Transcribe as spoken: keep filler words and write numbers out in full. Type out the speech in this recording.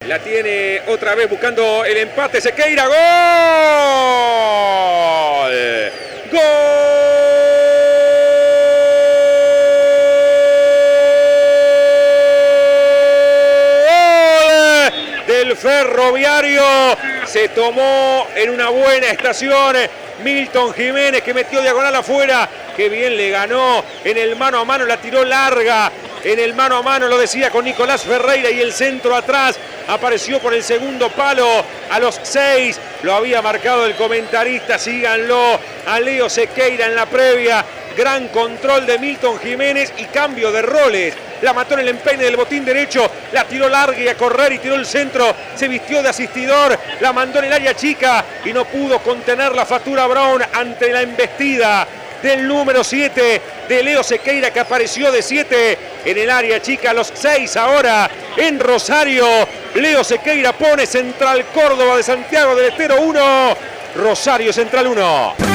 La tiene otra vez buscando el empate. Sequeira. ¡Gol! ¡Gol! Del Ferroviario. Se tomó en una buena estación Milton Jiménez, que metió diagonal afuera. Que bien le ganó en el mano a mano, la tiró larga. En el mano a mano, lo decía, con Nicolás Ferreira, y el centro atrás apareció por el segundo palo a los seis. Lo había marcado el comentarista, síganlo, a Leo Sequeira en la previa. Gran control de Milton Jiménez y cambio de roles. La mató en el empeine del botín derecho, la tiró larga y a correr y tiró el centro. Se vistió de asistidor, la mandó en el área chica y no pudo contener la Fatura Brown ante la embestida del número siete de Leo Sequeira, que apareció de siete en el área chica. A los seis ahora en Rosario. Leo Sequeira pone Central Córdoba de Santiago del Estero uno, Rosario Central uno.